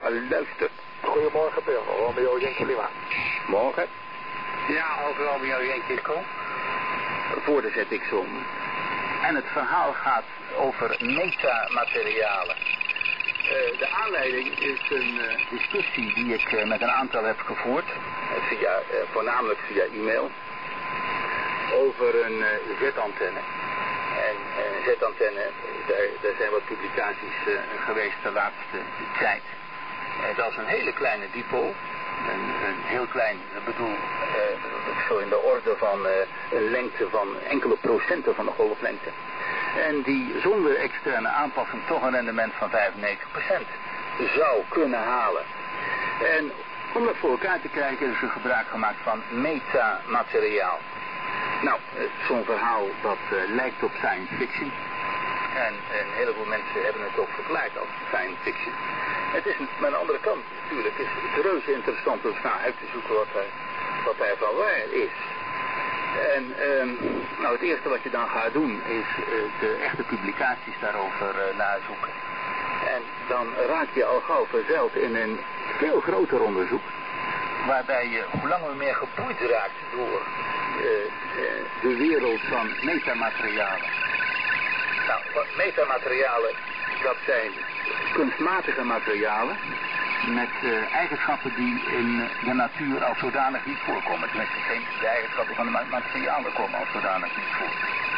u luistert. Goedemorgen, Pim. Romeo Yankee Lima. Morgen. Ja, over Romeo Yankee Kom. Voor de ZX-som. En het verhaal gaat over metamaterialen. De aanleiding is een discussie die ik met een aantal heb gevoerd. Voornamelijk via e-mail. Over een Z-antenne. En een Z-antenne, daar zijn wat publicaties geweest de laatste tijd. Dat is een hele kleine dipool. Een heel klein, ik bedoel, zo in de orde van een lengte van enkele procenten van de golflengte. En die zonder externe aanpassing toch een rendement van 95% zou kunnen halen. En om dat voor elkaar te krijgen is er gebruik gemaakt van metamateriaal. Nou, zo'n verhaal dat lijkt op science fiction. En een heleboel mensen hebben het ook verklaard als science fiction. Het is aan de andere kant natuurlijk is het reuze interessant om uit te zoeken wat daarvan waar is. En nou, het eerste wat je dan gaat doen is de echte publicaties daarover nazoeken. En dan raak je al gauw verzeild in een veel groter onderzoek. Waarbij je hoe langer meer geboeid raakt door de wereld van metamaterialen. Nou, metamaterialen, dat zijn kunstmatige materialen met eigenschappen die in de natuur als zodanig niet voorkomen. Tenminste, de eigenschappen van de materialen komen als zodanig niet voor.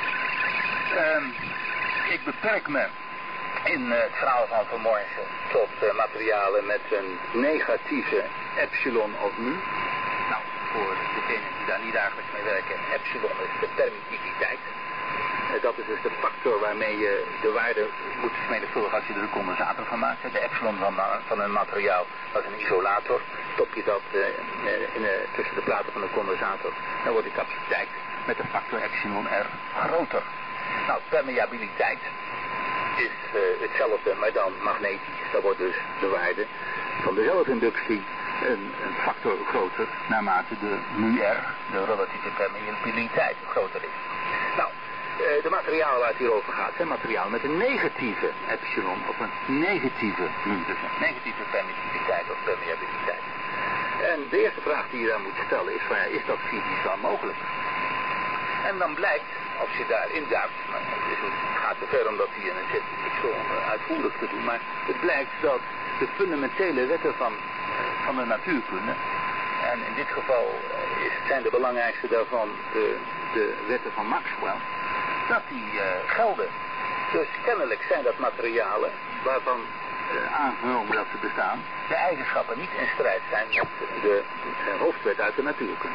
Ik beperk me in het verhaal van vanmorgen tot materialen met een negatieve epsilon of mu. Nou, voor degenen die daar niet dagelijks mee werken, epsilon is de permittiviteit. Dat is dus de factor waarmee je de waarde moet vermenigvuldigen als je er een condensator van maakt. De epsilon van een materiaal, dat is een isolator. Stop je dat tussen de platen van de condensator, dan wordt de capaciteit met de factor epsilon R groter. Nou, permeabiliteit is hetzelfde, maar dan magnetisch. Dat wordt dus de waarde van de zelfinductie een factor groter naarmate de mu R, de relatieve permeabiliteit, groter is. Nou, de materialen waar het hier over gaat zijn materialen met een negatieve epsilon of een negatieve mu, dus een negatieve permittiviteit of permeabiliteit. En de eerste vraag die je dan moet stellen is dat fysisch wel mogelijk? En dan blijkt, als je daarin duikt, het gaat te ver om dat hier in een zit zo uitvoerig te doen, maar het blijkt dat de fundamentele wetten van de natuurkunde, en in dit geval zijn de belangrijkste daarvan de wetten van Maxwell, dat die gelden. Dus kennelijk zijn dat materialen waarvan aangenomen dat ze bestaan, de eigenschappen niet in strijd zijn met de hoofdwet uit de natuurkunde.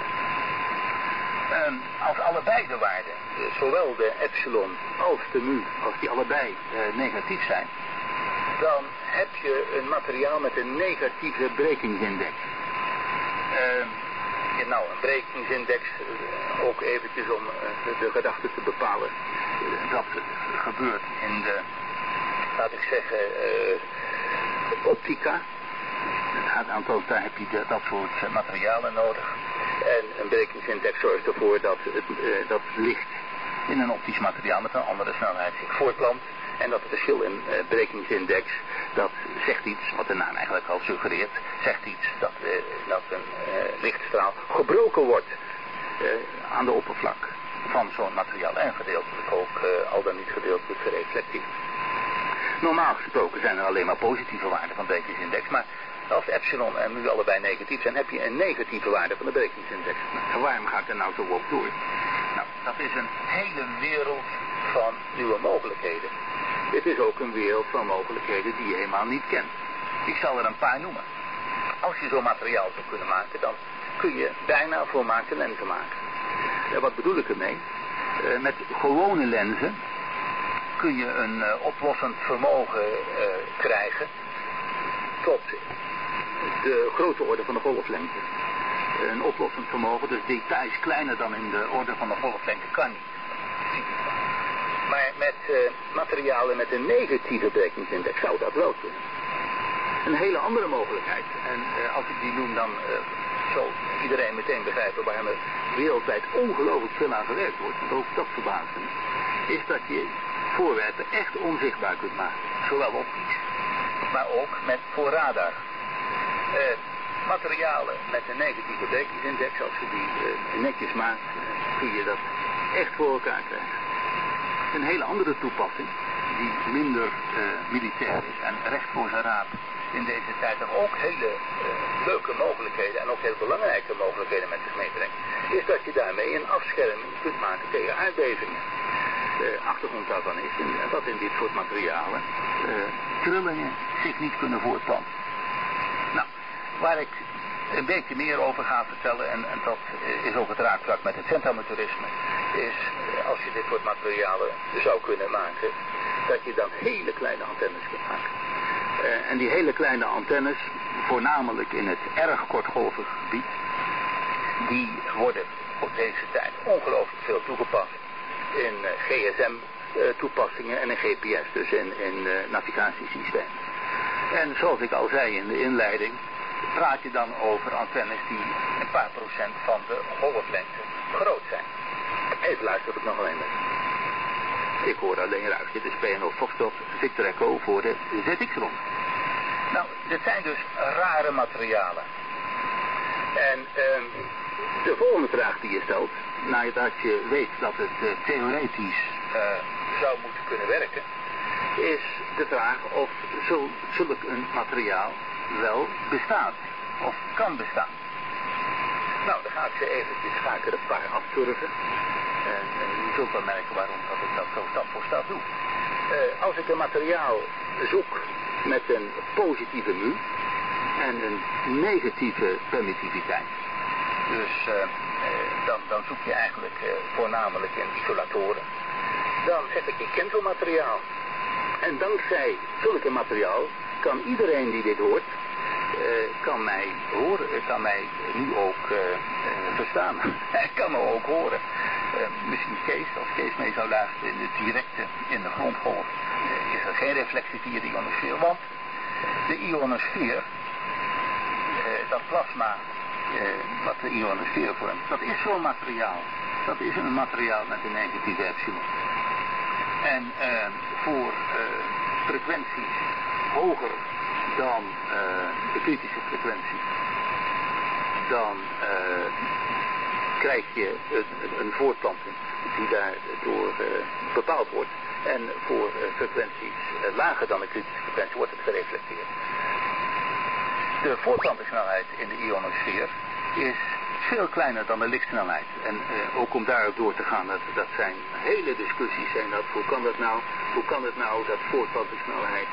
Als allebei de waarden, zowel de epsilon als de mu, als die allebei negatief zijn, dan heb je een materiaal met een negatieve brekingsindex. Nou, een brekingsindex, ook eventjes om de gedachte te bepalen. Dat gebeurt in de, laat ik zeggen, optica. Althans, daar heb je dat soort materialen nodig. En een brekingsindex zorgt ervoor dat licht in een optisch materiaal met een andere snelheid zich voortplant. En dat het verschil in brekingsindex, dat zegt iets, wat de naam eigenlijk al suggereert, zegt iets dat een lichtstraal gebroken wordt aan de oppervlak van zo'n materiaal. En gedeeltelijk ook al dan niet gedeeltelijk gereflecteerd. Normaal gesproken zijn er alleen maar positieve waarden van brekingsindex, maar als epsilon en mu allebei negatief zijn, heb je een negatieve waarde van de brekingsindex. En waarom ga ik er nou zo op door? Nou, dat is een hele wereld van nieuwe mogelijkheden. Het is ook een wereld van mogelijkheden die je helemaal niet kent. Ik zal er een paar noemen. Als je zo'n materiaal zou kunnen maken, dan kun je bijna volmaakte lenzen maken. Wat bedoel ik ermee? Met gewone lenzen kun je een oplossend vermogen krijgen tot de grote orde van de golflengte. Een oplossend vermogen, dus details kleiner dan in de orde van de golflengte kan niet. Maar met materialen met een negatieve brekingsindex zou dat wel kunnen. Een hele andere mogelijkheid. En als ik die noem, dan zal iedereen meteen begrijpen waarom er wereldwijd ongelooflijk veel aan gewerkt wordt. Want ook dat verbaast me. Is dat je voorwerpen echt onzichtbaar kunt maken. Zowel optisch, maar ook voor radar. Materialen met een negatieve breekingsindex, als je die netjes maakt, kun je dat echt voor elkaar krijgen. Een hele andere toepassing, die minder militair is en recht voor zijn raap in deze tijd er ook hele leuke mogelijkheden en ook heel belangrijke mogelijkheden met zich meebrengt, is dat je daarmee een afscherming kunt maken tegen aardbevingen. De achtergrond daarvan is dat in dit soort materialen trillingen zich niet kunnen voortplanten. Nou, waar ik een beetje meer over ga vertellen, en dat is ook het raakvlak met het centamotorisme, is als je dit soort materialen zou kunnen maken, dat je dan hele kleine antennes kunt maken. En die hele kleine antennes, voornamelijk in het erg kortgolvig gebied, die worden op deze tijd ongelooflijk veel toegepast in GSM toepassingen en in GPS, dus in navigatiesystemen. En zoals ik al zei in de inleiding, praat je dan over antennes die een paar procent van de golflengte groot zijn. Even luisteren of ik nog alleen ben. Ik hoor alleen ruis. Dit is PNO Foxtrot Victor Echo voor de ZX-ronde. Nou, dit zijn dus rare materialen. En de volgende vraag die je stelt, nadat je weet dat het theoretisch zou moeten kunnen werken, is de vraag of zulk een materiaal wel bestaat of kan bestaan. Nou, dan ga ik ze eventjes er een paar afturven. En je zult wel merken waarom dat ik dat zo stap voor stap doe. Als ik een materiaal zoek met een positieve mu en een negatieve permittiviteit. Dus dan zoek je eigenlijk voornamelijk in isolatoren. Dan zeg ik ken zo'n materiaal. En dankzij zulke materiaal kan iedereen die dit hoort, kan mij horen, kan mij nu ook verstaan. Hij kan me ook horen. Misschien Kees, als Kees mee zou luisteren in de directe, in de grondgolf, is er geen reflectie via de ionosfeer, want de ionosfeer, dat plasma wat de ionosfeer vormt, dat is zo'n materiaal. Dat is een materiaal met een negatieve epsilon. En voor frequenties hoger dan de kritische frequentie, dan krijg je een voortplanting die daardoor bepaald wordt. En voor frequenties lager dan de kritische frequentie wordt het gereflecteerd. De voortplantingssnelheid in de ionosfeer is veel kleiner dan de lichtsnelheid. En ook om daarop door te gaan, dat zijn hele discussies. Zijn dat, hoe kan het nou dat voortplantingssnelheid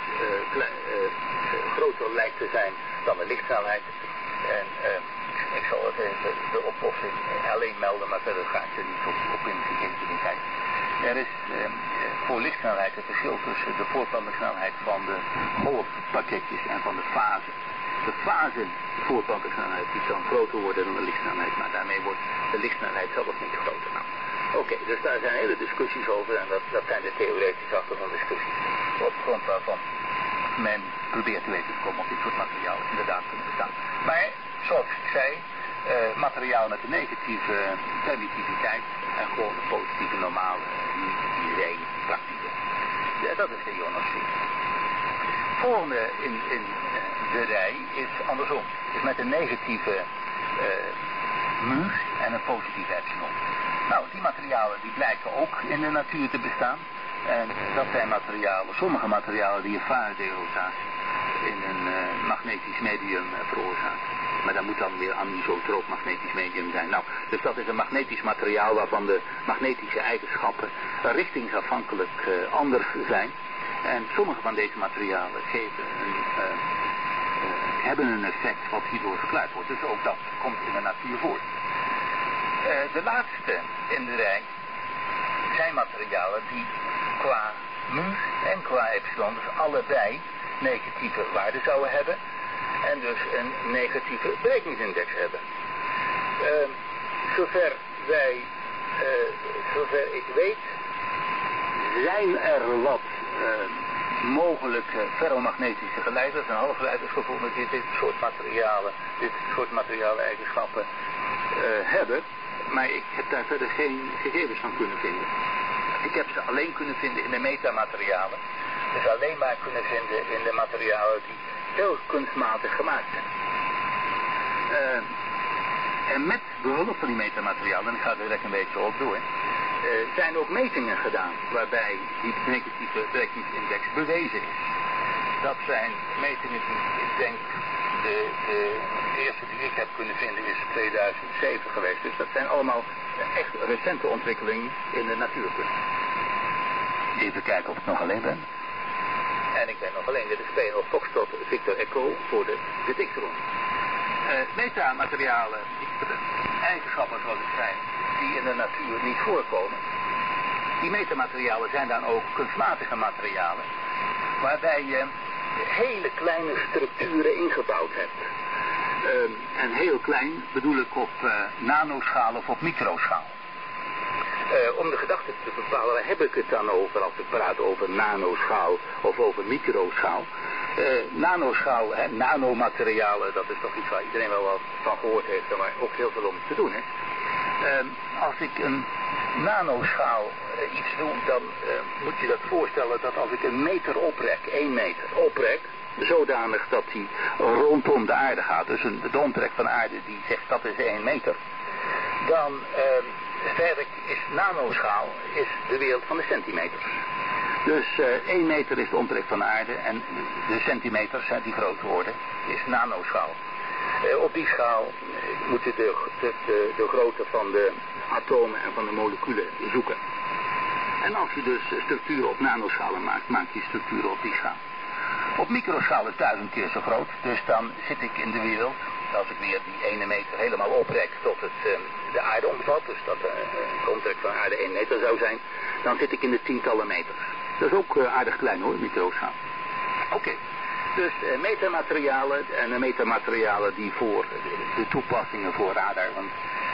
groter lijkt te zijn dan de lichtsnelheid? En ik zal het even de oplossing alleen melden, maar verder ga ik er niet op in de tijd. Er is voor lichtsnelheid het verschil tussen de voortplantingssnelheid van de golfpakketjes en van de fase. De fase voortplantingssnelheid die kan groter worden dan de lichtsnelheid, maar daarmee wordt de lichtsnelheid zelf niet groter. Nou, oké, dus daar zijn hele discussies over en dat zijn de theoretische achtergronddiscussies op grond waarvan men probeert te weten te komen of dit soort materiaal inderdaad kunnen bestaan. Maar zoals ik zei, materiaal met een negatieve permittiviteit en gewoon een positieve normale iedereen praktische. Dat is de ionosfeer. Volgende in de rij is andersom. Dus met een negatieve mu en een positieve epsilon. Nou, die materialen die blijken ook in de natuur te bestaan. En dat zijn materialen, sommige materialen die een Faraday-rotatie in een magnetisch medium veroorzaken. Maar dat moet dan weer anisotroop magnetisch medium zijn. Nou, dus dat is een magnetisch materiaal waarvan de magnetische eigenschappen richtingsafhankelijk anders zijn. En sommige van deze materialen hebben een effect wat hierdoor verklaard wordt. Dus ook dat komt in de natuur voor. De laatste in de rij zijn materialen die qua mu en qua epsilon, dus allebei negatieve waarden zouden hebben. En dus een negatieve brekingsindex hebben. Zover ik weet, zijn er wat mogelijke ferromagnetische geleiders en halfgeleiders gevonden die dit soort materialen eigenschappen hebben. Maar ik heb daar verder geen gegevens van kunnen vinden. Ik heb ze alleen kunnen vinden in de metamaterialen. Dus alleen maar kunnen vinden in de materialen die heel kunstmatig gemaakt zijn. En met behulp van die metamaterialen, en ik ga er direct een beetje op door, zijn ook metingen gedaan waarbij die negatieve werkingsindex bewezen is. Dat zijn metingen die, ik denk, de eerste die ik heb kunnen vinden is 2007 geweest. Dus dat zijn allemaal echt recente ontwikkelingen in de natuurkunde. Even kijken of ik nog alleen ben. En ik ben nog alleen. Dit is PNL Foxtrot Victor Echo voor de detectron. Metamaterialen, eigenschappen zoals ik zei, die in de natuur niet voorkomen. Die metamaterialen zijn dan ook kunstmatige materialen, waarbij je hele kleine structuren ingebouwd hebt. En heel klein bedoel ik op nanoschaal of op microschaal. Om de gedachte te bepalen, waar heb ik het dan over als ik praat over nanoschaal of over microschaal? Nanoschaal, nanomaterialen, dat is toch iets waar iedereen wel wat van gehoord heeft en waar ook heel veel om te doen is. Als ik een nanoschaal iets doe, dan moet je dat voorstellen dat als ik een meter oprek, 1 meter oprek, zodanig dat die rondom de aarde gaat, dus de omtrek van de aarde die zegt dat is 1 meter, dan verder is nanoschaal is de wereld van de centimeters. Dus 1 meter is de omtrek van de aarde en de centimeters, die grote worden, is nanoschaal. Op die schaal moet je de grootte van de atomen en van de moleculen zoeken. En als je dus structuren op nanoschalen maakt, maak je structuren op die schaal. Op microschaal is 1000 keer zo groot, dus dan zit ik in de wereld, als ik weer die 1 meter helemaal oprek tot het de aarde omvat, dus dat de omtrek van de aarde 1 meter zou zijn, dan zit ik in de tientallen meters. Dat is ook aardig klein hoor, microschaal. Oké. Dus metamaterialen en metamaterialen die voor de toepassingen voor radar, want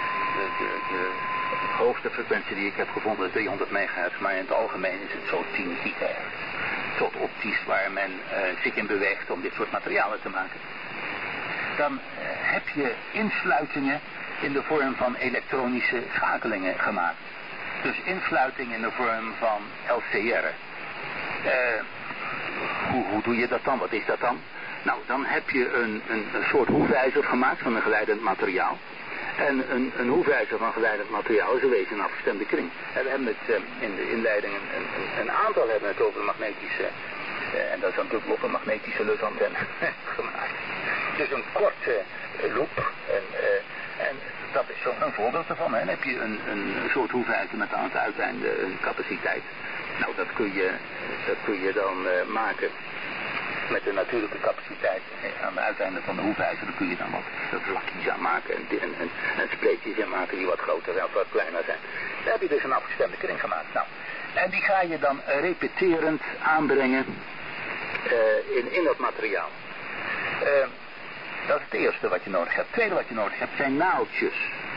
de hoogste frequentie die ik heb gevonden is 300 megahertz, maar in het algemeen is het zo 10 gigahertz. Tot optisch waar men zich in beweegt om dit soort materialen te maken. Dan heb je insluitingen in de vorm van elektronische schakelingen gemaakt. Dus insluiting in de vorm van LCR. Hoe doe je dat dan? Wat is dat dan? Nou, dan heb je een soort hoefijzer gemaakt van een geleidend materiaal. En een hoefijzer van geleidend materiaal is in wezen een afgestemde kring. En we hebben het in de inleiding een aantal hebben het over magnetische, en dat is natuurlijk ook een magnetische lusantenne gemaakt. Dus een korte loop. En dat is zo'n voorbeeld ervan. Hè. Dan heb je een soort hoefijzer met aan het uiteinde een capaciteit. Nou, dat kun je dan maken met de natuurlijke capaciteit aan het uiteinde van de hoefijzer. Dan kun je dan wat vlakjes aan maken en spleetjes aan maken die wat groter en wat kleiner zijn. Daar heb je dus een afgestemde kring gemaakt. Nou, en die ga je dan repeterend aanbrengen in dat materiaal. Dat is het eerste wat je nodig hebt. Het tweede wat je nodig hebt zijn naaldjes.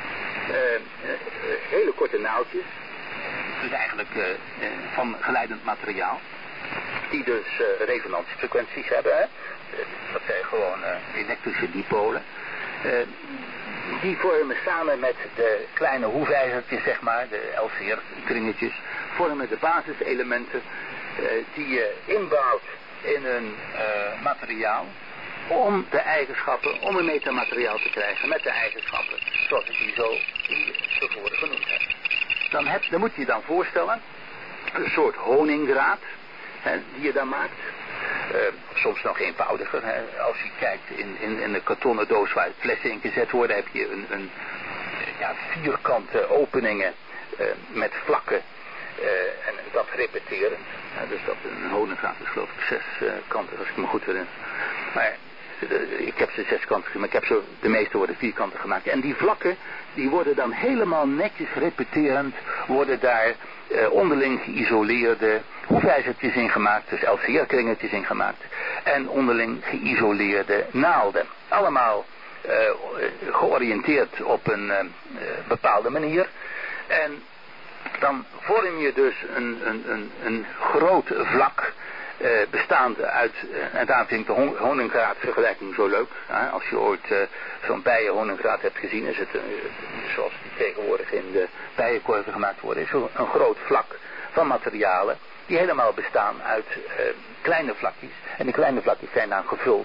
Hele korte naaldjes. Dus eigenlijk van geleidend materiaal. Die dus resonantiefrequenties hebben. Hè? Dat zijn gewoon elektrische dipolen. Die vormen samen met de kleine hoefijzertjes, zeg maar, de LCR-kringetjes, vormen de basiselementen die je inbouwt in een materiaal om een metamateriaal te krijgen met de eigenschappen zoals ik die zo tevoren genoemd heb. Dan moet je je dan voorstellen, een soort honingdraad die je dan maakt. Soms nog eenvoudiger. Hè. Als je kijkt in de kartonnen doos waar flessen in gezet worden, heb je een vierkante openingen met vlakken. En dat repeteren. Dus dat een honingdraad is geloof ik 6 kanten, als ik me goed herinner. Maar ik heb ze 6 kanten, maar ik heb zo, de meeste worden 4 kanten gemaakt. En die vlakken, die worden dan helemaal netjes repeterend, worden daar onderling geïsoleerde hoefijzertjes in gemaakt, dus LCR-kringetjes in gemaakt. En onderling geïsoleerde naalden. Allemaal georiënteerd op een bepaalde manier. En dan vorm je dus een groot vlak bestaande uit, en daarom vind ik de honingdraadvergelijking zo leuk. Als je ooit zo'n bijenhoningdraad hebt gezien, is het zoals die tegenwoordig in de bijenkorven gemaakt worden, is een groot vlak van materialen die helemaal bestaan uit kleine vlakjes. En die kleine vlakjes zijn dan gevuld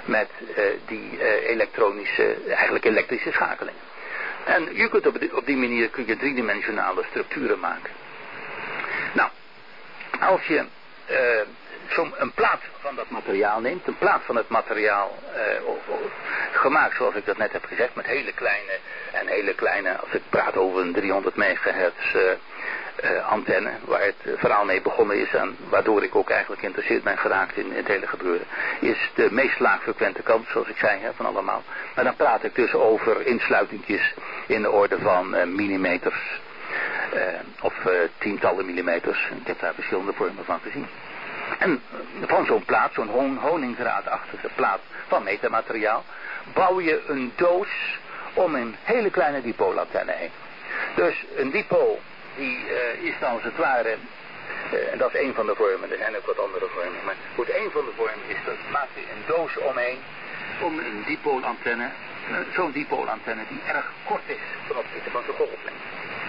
met die eigenlijk elektrische schakelingen. En je kunt op die manier kun je driedimensionale structuren maken. Nou, als je een plaat van dat materiaal neemt, een plaat van het materiaal gemaakt zoals ik dat net heb gezegd, met hele kleine, als ik praat over een 300 megahertz antenne, waar het verhaal mee begonnen is en waardoor ik ook eigenlijk geïnteresseerd ben geraakt in het hele gebeuren, is de meest laagfrequente kant, zoals ik zei, van allemaal. Maar dan praat ik dus over insluitingjes in de orde van millimeters of tientallen millimeters. Ik heb daar verschillende vormen van gezien. En van zo'n plaat, zo'n honingraadachtige plaat van metamateriaal, bouw je een doos om een hele kleine dipoolantenne heen. Dus een dipool, die is dan als het ware, en dat is één van de vormen, er zijn ook wat andere vormen, maar goed, één van de vormen is dat maak je een doos omheen om een dipoolantenne, zo'n dipoolantenne die erg kort is ten opzichte van zijn golflengte.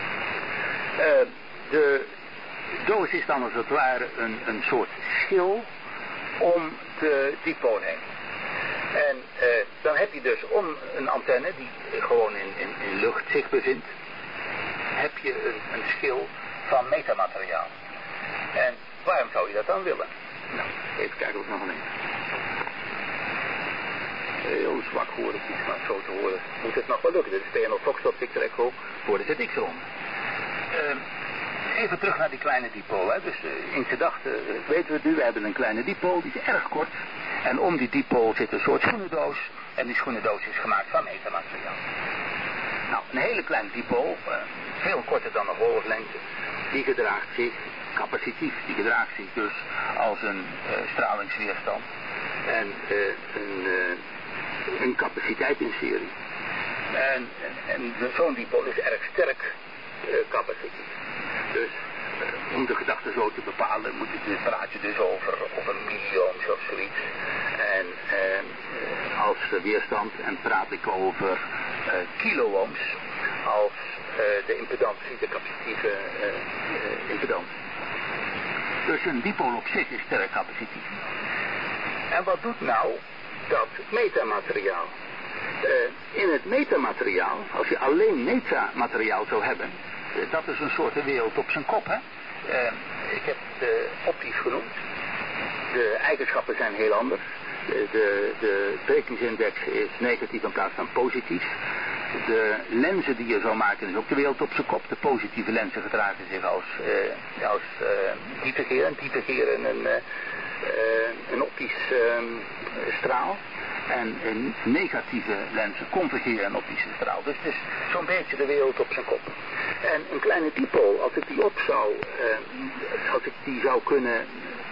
De doos is dan als het ware een soort schil om de dipool heen. En dan heb je dus om een antenne die gewoon in lucht zich bevindt, heb je een schil van metamateriaal. En waarom zou je dat dan willen? Nou, even kijken of ik nog een heel zwak horen, maar zo te horen moet het nog wel lukken. Dit is TNO Foxtrot Victor Echo voor de ZX ronde. Even terug naar die kleine dipool. Dus in gedachten weten we nu, we hebben een kleine dipool, die is erg kort. En om die dipool zit een soort schoenendoos. En die schoenendoos is gemaakt van metamateriaal. Nou, een hele kleine dipool, veel korter dan een golflengte, die gedraagt zich capacitief. Die gedraagt zich dus als een stralingsweerstand. En een capaciteit in serie. En zo'n dipool is erg sterk capacitief. Dus om de gedachte zo te bepalen praat je dus over een milliohms of zoiets. En als weerstand en praat ik over kiloohms als de impedantie, de capacitieve impedantie. Dus een dipool op zich is sterk capacitief. En wat doet nou dat metamateriaal? In het metamateriaal, als je alleen metamateriaal zou hebben, dat is een soort wereld op zijn kop, hè. Ik heb het optisch genoemd. De eigenschappen zijn heel anders. De brekingsindex is negatief in plaats van positief. De lenzen die je zou maken is ook de wereld op zijn kop. De positieve lenzen gedragen zich als divergeren een optisch straal. En negatieve lenzen convergeren een optische straal. Dus het is zo'n beetje de wereld op zijn kop. En een kleine dipool, als ik die zou kunnen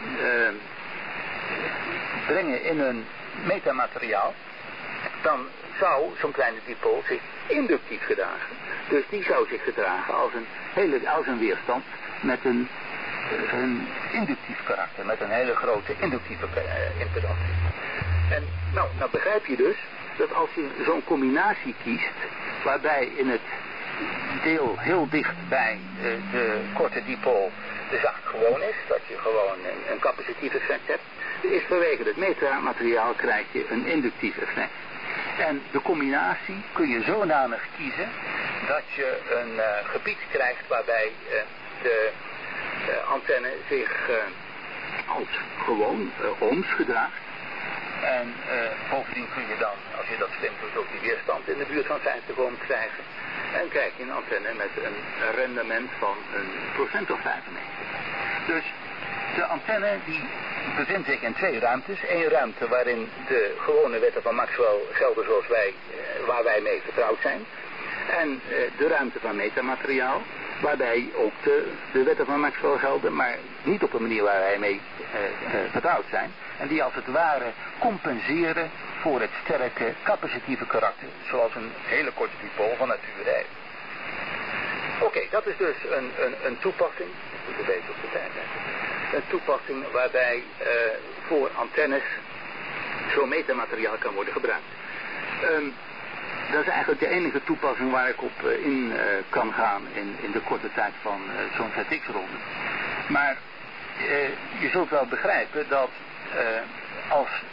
brengen in een metamateriaal, dan zou zo'n kleine dipool zich inductief gedragen. Dus die zou zich gedragen als een weerstand met een inductief karakter, met een hele grote inductieve impedantie. En nou begrijp je dus dat als je zo'n combinatie kiest, waarbij in het deel heel dicht bij de korte dipool de zacht gewoon is, dat je gewoon een capacitief effect hebt, is vanwege het metamateriaal krijg je een inductief effect. En de combinatie kun je zodanig kiezen dat je een gebied krijgt waarbij de antenne zich als gewoon ohms gedraagt. En bovendien kun je dan, als je dat slim doet, ook die weerstand in de buurt van 50 ohm krijgen. En krijg je een antenne met een rendement van een procent of 95. Dus de antenne die bevindt zich in twee ruimtes. Eén ruimte waarin de gewone wetten van Maxwell gelden zoals waar wij mee vertrouwd zijn. En de ruimte van metamateriaal, waarbij ook de wetten van Maxwell gelden, maar niet op een manier waar wij mee vertrouwd zijn. En die als het ware compenseren voor het sterke capacitieve karakter, zoals een hele korte dipool van nature heeft. Oké, dat is dus een toepassing, ik moet er beter op de tijd zijn, een toepassing waarbij voor antennes zo'n metamateriaal kan worden gebruikt. Dat is eigenlijk de enige toepassing waar ik op in kan gaan in de korte tijd van zo'n ZX-ronde. Maar je zult wel begrijpen dat als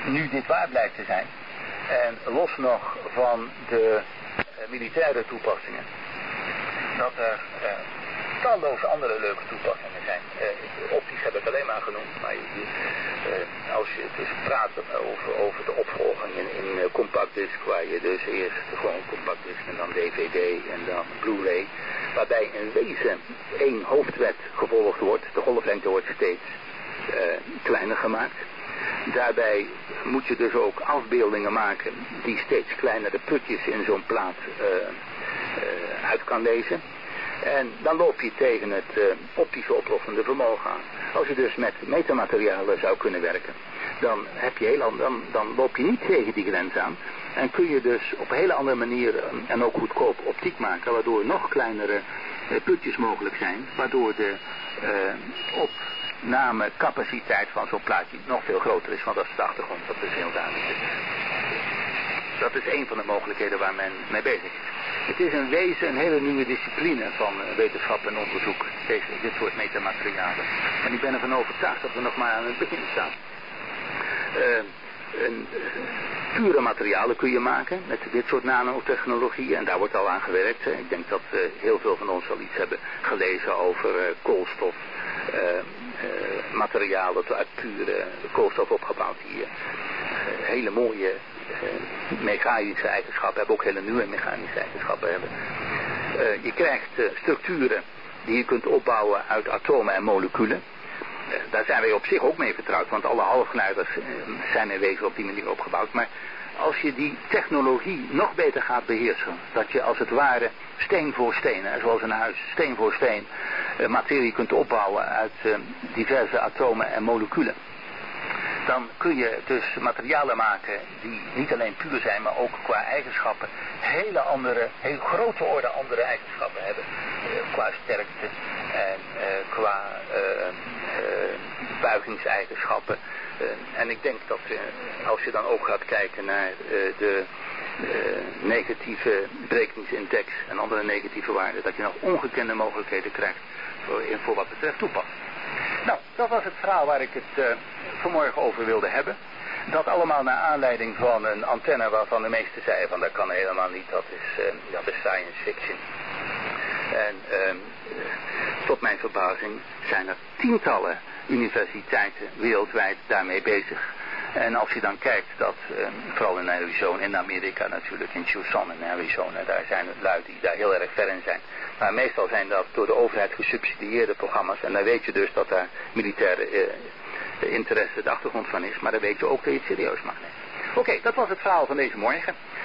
nu dit waar blijkt te zijn. En los nog van de militaire toepassingen. Dat er talloze andere leuke toepassingen zijn. Optisch heb ik alleen maar genoemd. Maar als je dus praat over de opvolging in compact disc, waar je dus eerst gewoon compact disc en dan DVD en dan Blu-ray, waarbij in wezen één hoofdwet gevolgd wordt. De golflengte wordt steeds kleiner gemaakt. Daarbij moet je dus ook afbeeldingen maken die steeds kleinere putjes in zo'n plaat uit kan lezen. En dan loop je tegen het optische oplossende vermogen aan. Als je dus met metamaterialen zou kunnen werken, dan loop je niet tegen die grens aan. En kun je dus op een hele andere manier en ook goedkoop optiek maken, waardoor nog kleinere putjes mogelijk zijn, waardoor de opnamecapaciteit van zo'n plaatje nog veel groter is, want dat is de achtergrond, dat is heel duidelijk. Dat is een van de mogelijkheden waar men mee bezig is. Het is in wezen een hele nieuwe discipline van wetenschap en onderzoek, dit soort metamaterialen. En ik ben ervan overtuigd dat we nog maar aan het begin staan. Pure materialen kun je maken met dit soort nanotechnologie en daar wordt al aan gewerkt. Ik denk dat heel veel van ons al iets hebben gelezen over koolstof. Materialen uit pure koolstof opgebouwd die hele mooie mechanische eigenschappen hebben, ook hele nieuwe mechanische eigenschappen hebben. Je krijgt structuren die je kunt opbouwen uit atomen en moleculen. Daar zijn wij op zich ook mee vertrouwd, want alle halfgeleiders zijn in wezen op die manier opgebouwd. Maar als je die technologie nog beter gaat beheersen, dat je als het ware steen voor steen, zoals een huis, steen voor steen, materie kunt opbouwen uit diverse atomen en moleculen. Dan kun je dus materialen maken die niet alleen puur zijn, maar ook qua eigenschappen heel grote orde andere eigenschappen hebben. Qua sterkte en qua buigingseigenschappen. En ik denk dat als je dan ook gaat kijken naar de negatieve brekingsindex en andere negatieve waarden, dat je nog ongekende mogelijkheden krijgt voor wat betreft toepassing. Nou, dat was het verhaal waar ik het vanmorgen over wilde hebben. Dat allemaal naar aanleiding van een antenne waarvan de meesten zeiden van dat kan helemaal niet, dat is science fiction. En tot mijn verbazing zijn er tientallen universiteiten wereldwijd daarmee bezig. En als je dan kijkt dat, vooral in Arizona, in Amerika natuurlijk, in Tucson en Arizona, daar zijn lui die daar heel erg ver in zijn. Maar meestal zijn dat door de overheid gesubsidieerde programma's. En dan weet je dus dat daar militaire interesse de achtergrond van is. Maar dan weet je ook dat je het serieus mag nemen. Oké, dat was het verhaal van deze morgen.